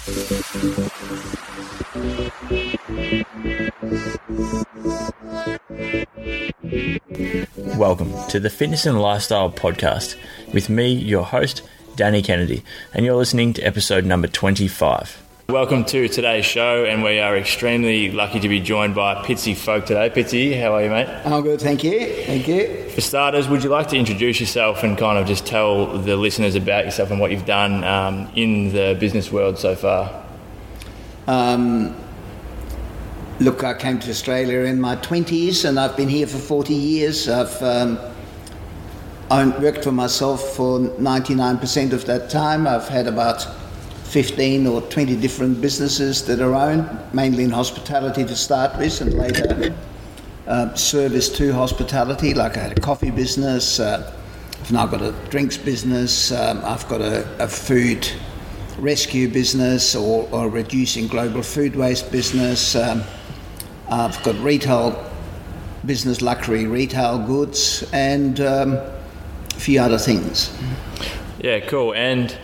Welcome to the Fitness and Lifestyle Podcast with me, your host, Danny Kennedy, and you're listening to episode number 25. Welcome to today's show, and we are extremely lucky to be joined by Pitsy Folk today. Pitsy, how are you, mate? I'm good, thank you. Thank you. For starters, would you like to introduce yourself and kind of just tell the listeners about yourself and what you've done in the business world so far? Look, I came to Australia in my 20s and I've been here for 40 years. I've worked for myself for 99% of that time. I've had about 15 or 20 different businesses that are owned, mainly in hospitality to start with, and later service to hospitality. Like I had a coffee business, I've now got a drinks business, I've got a food rescue business or reducing global food waste business. I've got retail business, luxury retail goods, and a few other things. Yeah, cool. And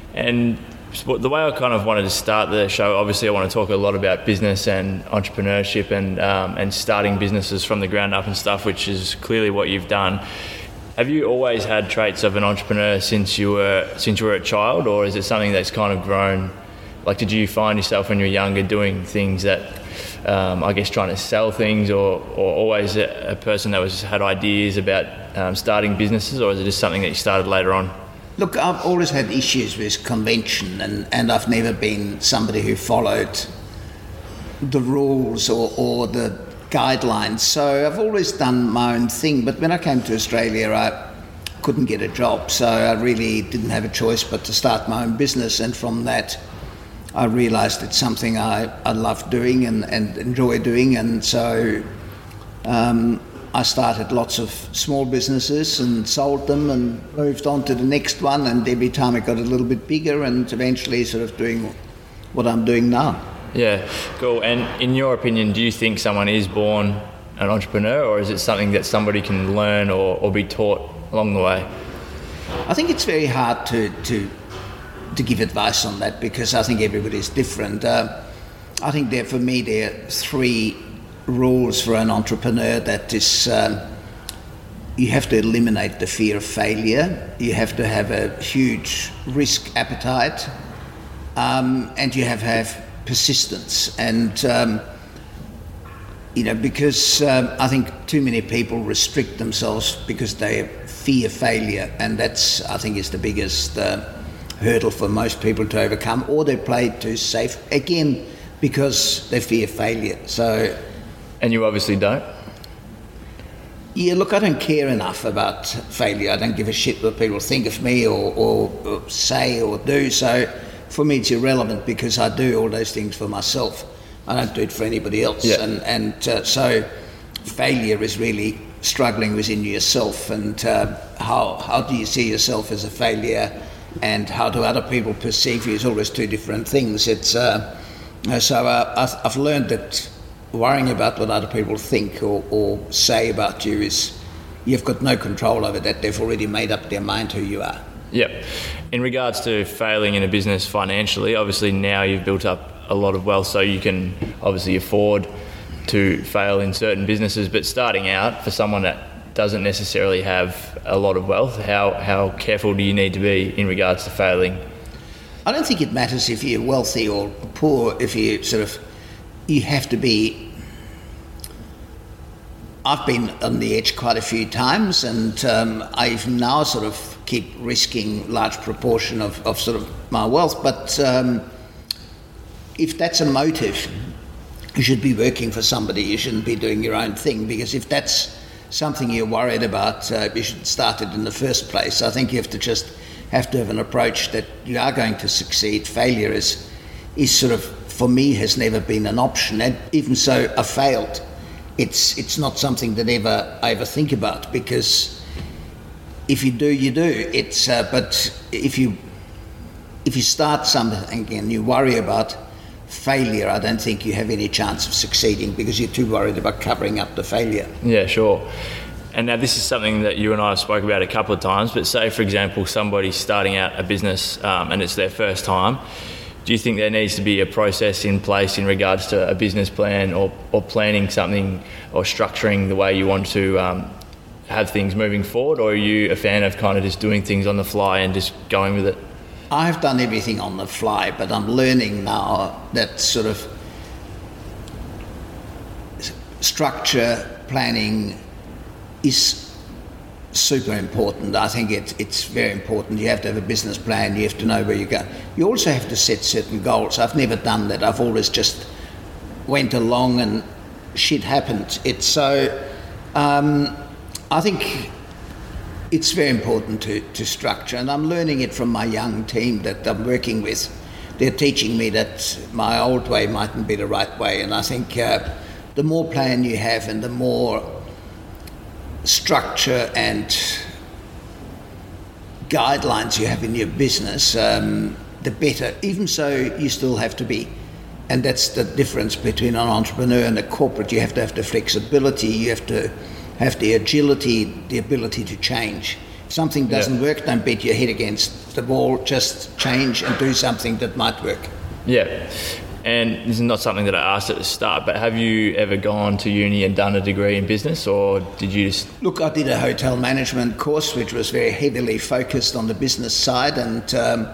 the way I kind of wanted to start the show, obviously I want to talk a lot about business and entrepreneurship and starting businesses from the ground up and stuff, which is clearly what you've done. Have you always had traits of an entrepreneur since you were a child, or is it something that's kind of grown? Like, did you find yourself when you were younger doing things that, I guess, trying to sell things, or always a person that had ideas about starting businesses, or is it just something that you started later on? Look, I've always had issues with convention, and I've never been somebody who followed the rules or the guidelines. So I've always done my own thing. But when I came to Australia, I couldn't get a job, so I really didn't have a choice but to start my own business. And from that, I realised it's something I love doing and enjoy doing. And so I started lots of small businesses and sold them and moved on to the next one, and every time it got a little bit bigger, and eventually sort of doing what I'm doing now. Yeah, cool. And in your opinion, do you think someone is born an entrepreneur, or is it something that somebody can learn or be taught along the way? I think it's very hard to give advice on that, because I think everybody's different. I think for me there are three rules for an entrepreneur. That is, you have to eliminate the fear of failure, you have to have a huge risk appetite, and you have to have persistence. And because I think too many people restrict themselves because they fear failure, and that's, I think, is the biggest hurdle for most people to overcome, or they play it too safe, again, because they fear failure. So, and you obviously don't? Yeah, look, I don't care enough about failure. I don't give a shit what people think of me or say or do. So for me, it's irrelevant, because I do all those things for myself. I don't do it for anybody else. Yeah. And so failure is really struggling within yourself, and how do you see yourself as a failure, and how do other people perceive you is always two different things. It's I've learned that worrying about what other people think or say about you is, you've got no control over that. They've already made up their mind who you are. Yep. In regards to failing in a business financially, obviously now you've built up a lot of wealth, so you can obviously afford to fail in certain businesses. But starting out, for someone that doesn't necessarily have a lot of wealth, how careful do you need to be in regards to failing? I don't think it matters if you're wealthy or poor. If you have to be. I've been on the edge quite a few times, and I even now sort of keep risking large proportion of sort of my wealth. But if that's a motive, you should be working for somebody. You shouldn't be doing your own thing, because if that's something you're worried about, you should start it in the first place. I think you have to have an approach that you are going to succeed. Failure is sort of, for me, has never been an option. And even so, I failed. It's not something that I ever think about, because if you do, you do. But if you start something and you worry about failure, I don't think you have any chance of succeeding, because you're too worried about covering up the failure. Yeah, sure. And now this is something that you and I have spoke about a couple of times, but say, for example, somebody's starting out a business and it's their first time. do you think there needs to be a process in place in regards to a business plan or planning something or structuring the way you want to have things moving forward, or are you a fan of kind of just doing things on the fly and just going with it? I've done everything on the fly, but I'm learning now that sort of structure planning is super important. I think it's very important. You have to have a business plan. You have to know where you go. You also have to set certain goals. I've never done that. I've always just went along and shit happened. It's so. I think it's very important to structure, and I'm learning it from my young team that I'm working with. They're teaching me that my old way mightn't be the right way, and I think the more plan you have and the more structure and guidelines you have in your business, the better. Even so, you still have to be, and that's the difference between an entrepreneur and a corporate. You have to have the flexibility, you have to have the agility, the ability to change. If something doesn't work, don't beat your head against the wall, just change and do something that might work. Yeah. And this is not something that I asked at the start, but have you ever gone to uni and done a degree in business, or did you just... Look, I did a hotel management course, which was very heavily focused on the business side, and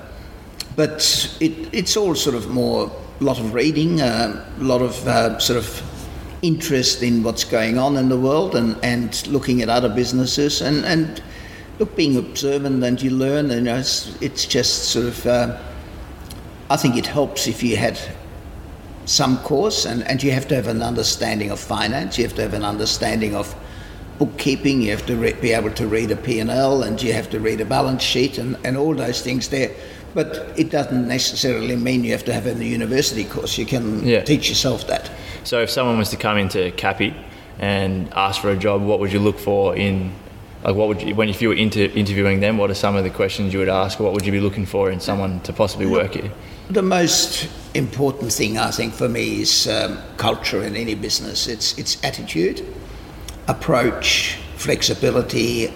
but it's all sort of more, a lot of reading, a lot of sort of interest in what's going on in the world, and looking at other businesses, and look, being observant, and you learn, and it's just sort of... I think it helps if you had some course, and you have to have an understanding of finance, you have to have an understanding of bookkeeping, you have to be able to read a P&L, and you have to read a balance sheet, and all those things there. But it doesn't necessarily mean you have to have a university course. You can teach yourself that. So if someone was to come into Cappy and ask for a job, what would you look for in... Like, what would you, if you were interviewing them, what are some of the questions you would ask? What would you be looking for in someone to possibly work here? The most important thing, I think, for me is culture in any business. It's attitude, approach, flexibility,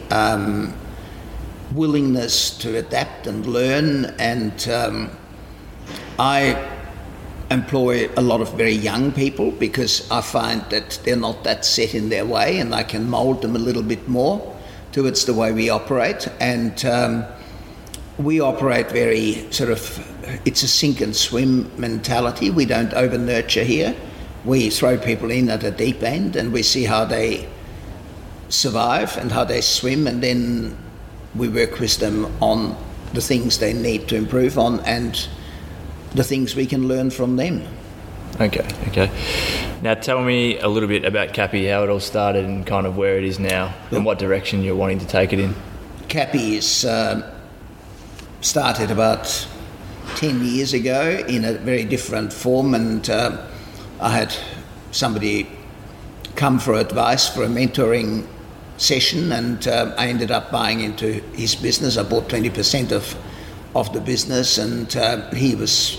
willingness to adapt and learn. And I employ a lot of very young people because I find that they're not that set in their way, and I can mould them a little bit more towards the way we operate. And we operate very sort of, it's a sink and swim mentality. We don't over nurture here. We throw people in at a deep end and we see how they survive and how they swim, and then we work with them on the things they need to improve on and the things we can learn from them. Okay. Now tell me a little bit about Cappy, how it all started and kind of where it is now and what direction you're wanting to take it in. Cappy is started about 10 years ago in a very different form, and I had somebody come for advice for a mentoring session, and I ended up buying into his business. I bought 20% of the business, and he was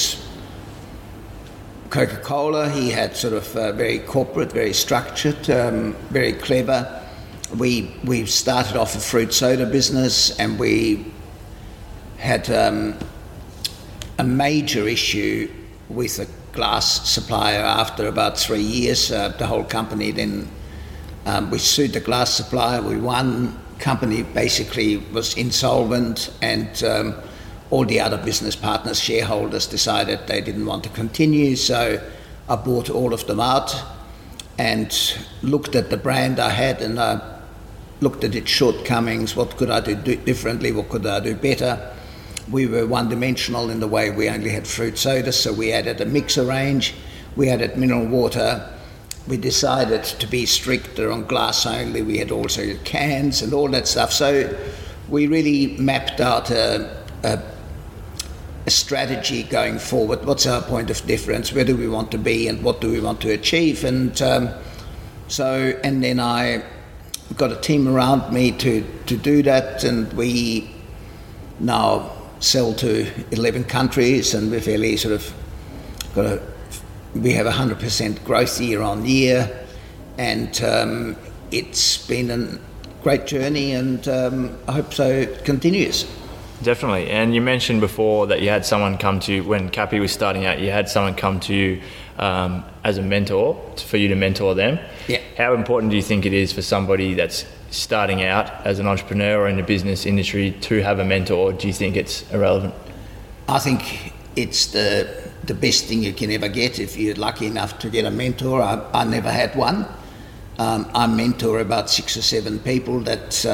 ex-Coca-Cola. He had sort of very corporate, very structured, very clever. We started off a fruit soda business, and we had a major issue with a glass supplier after about 3 years. The whole company then, we sued the glass supplier, we won. Company basically was insolvent, and all the other business partners, shareholders, decided they didn't want to continue, so I bought all of them out and looked at the brand I had, and I looked at its shortcomings. What could I do differently? What could I do better? We were one-dimensional in the way we only had fruit soda, so we added a mixer range, we added mineral water. We decided to be stricter on glass only. We had also cans and all that stuff. So we really mapped out a strategy going forward. What's our point of difference? Where do we want to be, and what do we want to achieve? And and then I got a team around me to do that, and we now sell to 11 countries, and we're fairly sort of we have 100% growth year on year, and it's been a great journey, and I hope so it continues. Definitely. And you mentioned before that you had someone come to you when Cappy was starting out. You had someone come to you as a mentor for you to mentor them. Yeah. How important do you think it is for somebody that's starting out as an entrepreneur or in the business industry to have a mentor, or do you think it's irrelevant? I think it's the best thing you can ever get if you're lucky enough to get a mentor. I never had one. I mentor about 6 or 7 people that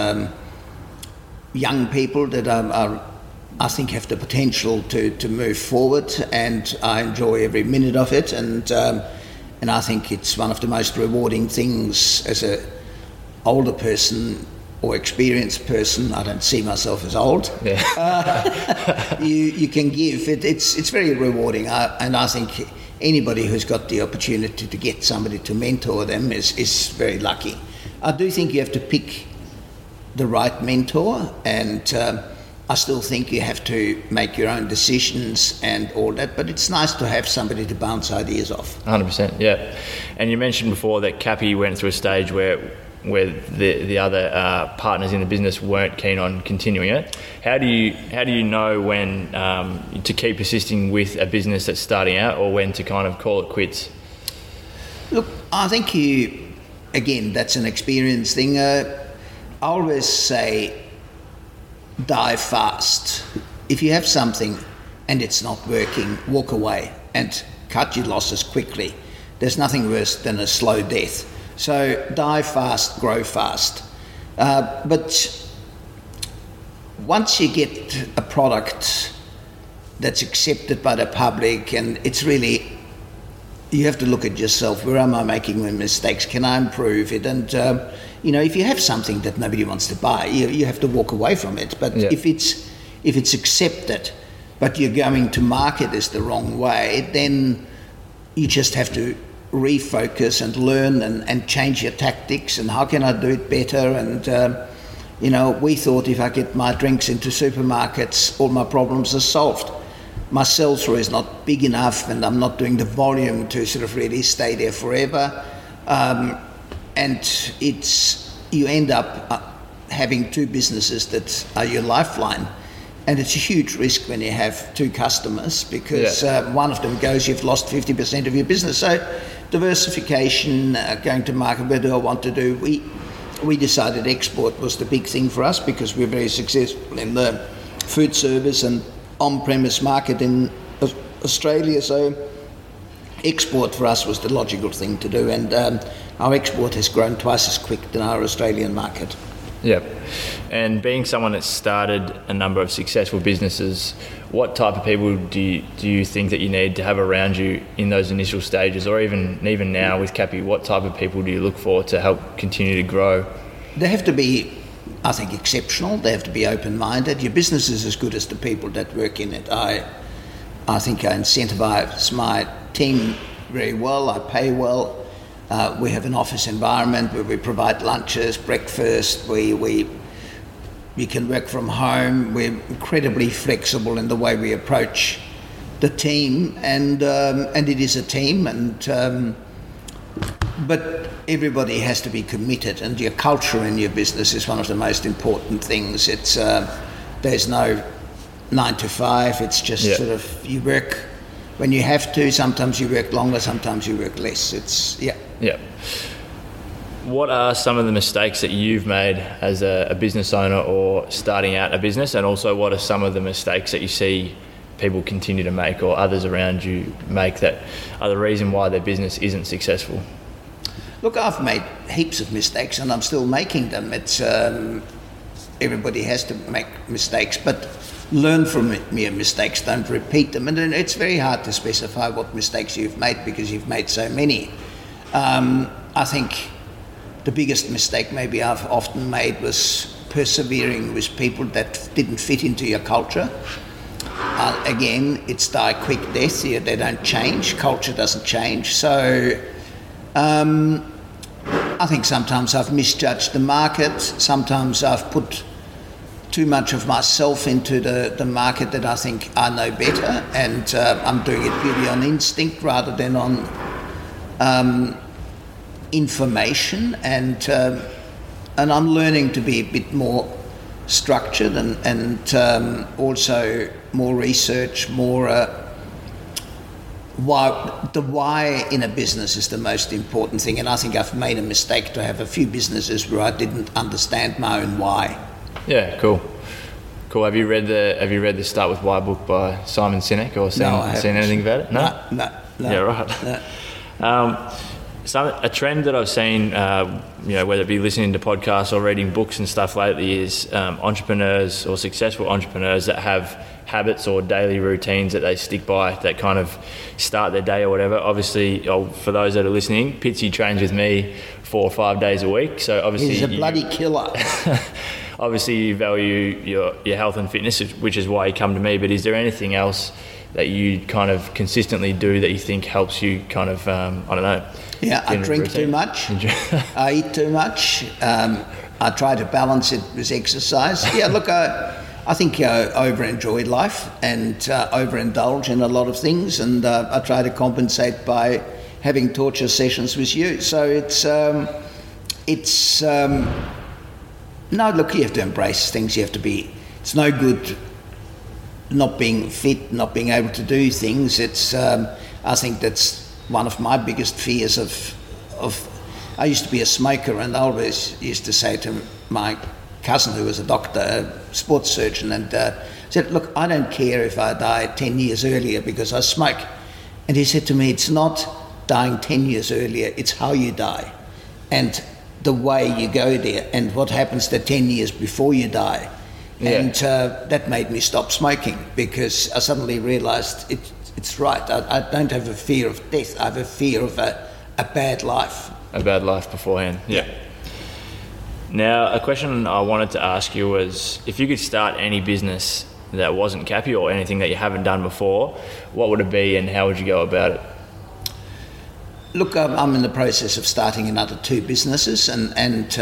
young people that I think have the potential to move forward, and I enjoy every minute of it. And I think it's one of the most rewarding things as a older person or experienced person. I don't see myself as old. Yeah. You can give. It's very rewarding, and I think anybody who's got the opportunity to get somebody to mentor them is very lucky. I do think you have to pick the right mentor, and I still think you have to make your own decisions and all that, but it's nice to have somebody to bounce ideas off. 100%, yeah. And you mentioned before that Cappy went through a stage where the other partners in the business weren't keen on continuing it. How do you know when to keep persisting with a business that's starting out, or when to kind of call it quits? Look, I think again, that's an experience thing. I always say, die fast. If you have something and it's not working, walk away and cut your losses quickly. There's nothing worse than a slow death. So die fast, grow fast. But once you get a product that's accepted by the public, and it's really, you have to look at yourself. Where am I making my mistakes? Can I improve it? And if you have something that nobody wants to buy, you have to walk away from it. But yeah. if it's accepted, but you're going to market this the wrong way, then you just have to refocus and learn and change your tactics, and how can I do it better? And we thought if I get my drinks into supermarkets, all my problems are solved. My sell-through is not big enough, and I'm not doing the volume to sort of really stay there forever. And you end up having 2 businesses that are your lifeline. And it's a huge risk when you have 2 customers, because one of them goes, you've lost 50% of your business. So diversification, going to market, what do I want to do? We decided export was the big thing for us, because we're very successful in the food service and on-premise market in Australia. So export for us was the logical thing to do, and our export has grown twice as quick than our Australian market. Yep. And being someone that's started a number of successful businesses, what type of people do you think that you need to have around you in those initial stages, or even now with Cappy, what type of people do you look for to help continue to grow? They have to be, I think, exceptional. They have to be open-minded. Your business is as good as the people that work in it. I think I incentivise my team very well. I pay well. We have an office environment where we provide lunches, breakfast. We can work from home. We're incredibly flexible in the way we approach the team, and it is a team. But everybody has to be committed, and your culture in your business is one of the most important things. It's there's no 9 to 5. It's just sort of, you work when you have to. Sometimes you work longer, sometimes you work less. Yeah. What are some of the mistakes that you've made as a business owner or starting out a business, and also what are some of the mistakes that you see people continue to make or others around you make that are the reason why their business isn't successful? Look, I've made heaps of mistakes, and I'm still making them. It's everybody has to make mistakes, but learn from your mistakes, don't repeat them. And then it's very hard to specify what mistakes you've made, because you've made so many. I think the biggest mistake maybe I've often made was persevering with people that didn't fit into your culture. Again, it's die quick death. They don't change. Culture doesn't change. So I think sometimes I've misjudged the market. Sometimes I've put too much of myself into the market that I think I know better, and I'm doing it purely on instinct rather than on information, and I'm learning to be a bit more structured and also more research, more the why in a business is the most important thing. And I think I've made a mistake to have a few businesses where I didn't understand my own why. Yeah, cool. Have you read the Start With Why book by Simon Sinek, or seen anything about it? No. Yeah, right. No. A trend that I've seen, whether it be listening to podcasts or reading books and stuff lately, is entrepreneurs or successful entrepreneurs that have habits or daily routines that they stick by that kind of start their day or whatever. Obviously, for those that are listening, Pitsy trains with me 4 or 5 days a week. So obviously, he's a bloody killer. Obviously, you value your health and fitness, which is why you come to me. But is there anything else that you kind of consistently do that you think helps you kind of, I don't know? Yeah, I drink too much. I eat too much. I try to balance it with exercise. Yeah, look, I think I over-enjoy life and overindulge in a lot of things, and I try to compensate by having torture sessions with you. So no, look, you have to embrace things. You have to be. It's no good not being fit, not being able to do things. I think that's one of my biggest fears of. I used to be a smoker, and I always used to say to my cousin, who was a doctor, a sports surgeon, and said, look, I don't care if I die 10 years earlier because I smoke. And he said to me, it's not dying 10 years earlier, it's how you die and the way you go there and what happens the 10 years before you die. Yeah. And that made me stop smoking, because I suddenly realised it's right. I don't have a fear of death, I have a fear of a bad life. A bad life beforehand, yeah. Now, a question I wanted to ask you was, if you could start any business that wasn't Cappy or anything that you haven't done before, what would it be and how would you go about it? Look, I'm in the process of starting another 2 businesses, and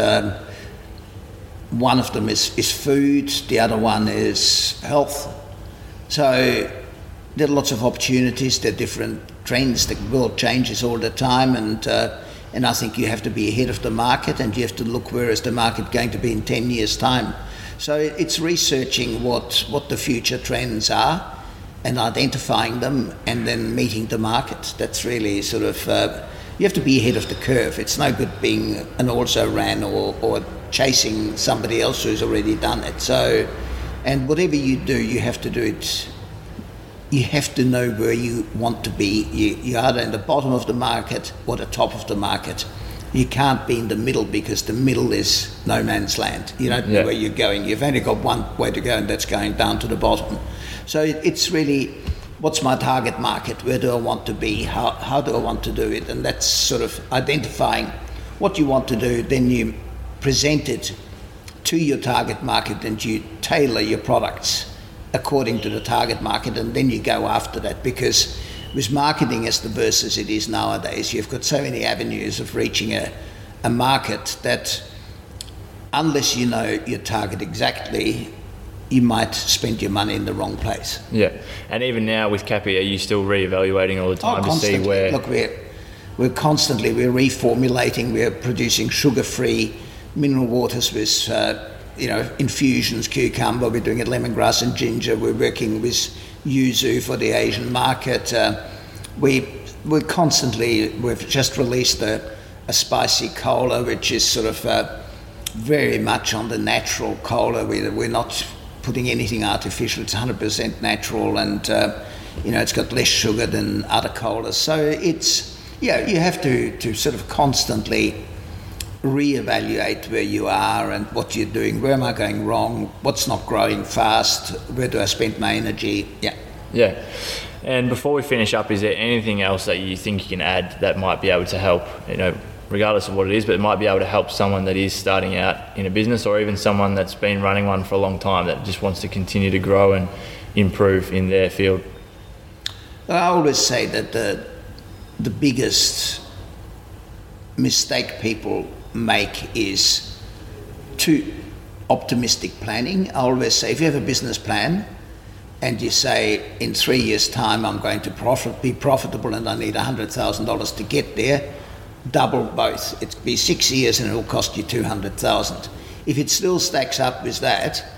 one of them is food, the other one is health. So there are lots of opportunities, there are different trends, the world changes all the time, and I think you have to be ahead of the market, and you have to look where is the market going to be in 10 years' time. So it's researching what the future trends are and identifying them and then meeting the market. That's really sort of, you have to be ahead of the curve. It's no good being an also-ran or chasing somebody else who's already done it. So, and whatever you do, you have to do it. You have to know where you want to be. You're either in the bottom of the market or the top of the market. You can't be in the middle, because the middle is no man's land. You don't know where you're going. You've only got one way to go, and that's going down to the bottom. So it's really, what's my target market? Where do I want to be? How do I want to do it? And that's sort of identifying what you want to do. Then you present it to your target market and you tailor your products according to the target market, and then you go after that, because with marketing as diverse as it is nowadays, you've got so many avenues of reaching a market that unless you know your target exactly, you might spend your money in the wrong place. Yeah, and even now with Cappy, are you still re-evaluating all the time to see where? Look, we're constantly reformulating. We're producing sugar-free mineral waters with infusions, cucumber. We're doing it lemongrass and ginger. We're working with yuzu for the Asian market. We're constantly. We've just released a spicy cola, which is sort of very much on the natural cola. We're not putting anything artificial. It's 100% natural, and it's got less sugar than other colas. So it's you have to sort of constantly reevaluate where you are and what you're doing. Where am I going wrong? What's not growing fast? Where do I spend my energy? Yeah. And before we finish up, is there anything else that you think you can add that might be able to help, regardless of what it is, but it might be able to help someone that is starting out in a business, or even someone that's been running one for a long time that just wants to continue to grow and improve in their field? I always say that the biggest mistake people make is too optimistic planning. I always say, if you have a business plan and you say, in 3 years' time I'm going to be profitable and I need $100,000 to get there, double both. It'll be 6 years and it will cost you $200,000. If it still stacks up with that,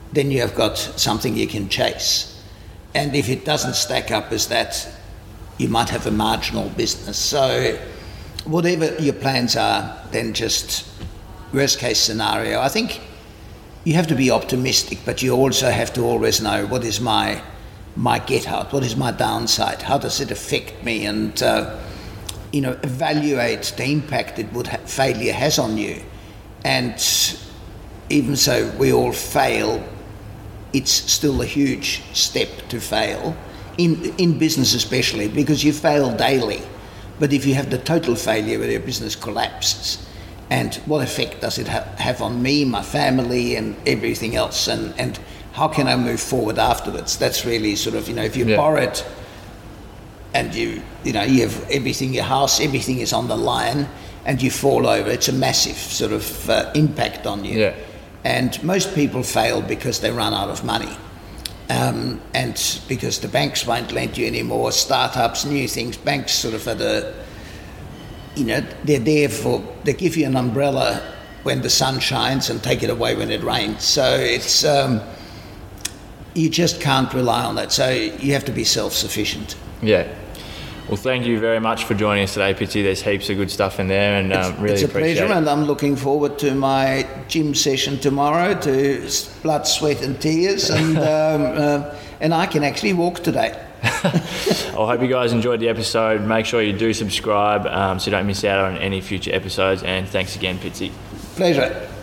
then you have got something you can chase. And if it doesn't stack up as that, you might have a marginal business. So whatever your plans are, then just worst case scenario. I think you have to be optimistic, but you also have to always know, what is my get out? What is my downside? How does it affect me? And evaluate the impact failure has on you. And even so we all fail, it's still a huge step to fail, in business especially, because you fail daily. But if you have the total failure where your business collapses, and what effect does it have on me, my family, and everything else, and how can I move forward afterwards? That's really sort of, if you borrow it and you have everything, your house, everything is on the line, and you fall over, it's a massive sort of impact on you. Yeah. And most people fail because they run out of money. And because the banks won't lend you anymore, startups, new things, banks sort of they're there they give you an umbrella when the sun shines and take it away when it rains. So it's, you just can't rely on that. So you have to be self-sufficient. Yeah. Well, thank you very much for joining us today, Pitsy. There's heaps of good stuff in there, and really it's a appreciate pleasure, it. and I'm looking forward to my gym session tomorrow, to blood, sweat and tears, and I can actually walk today. I hope you guys enjoyed the episode. Make sure you do subscribe so you don't miss out on any future episodes, and thanks again, Pitsy. Pleasure.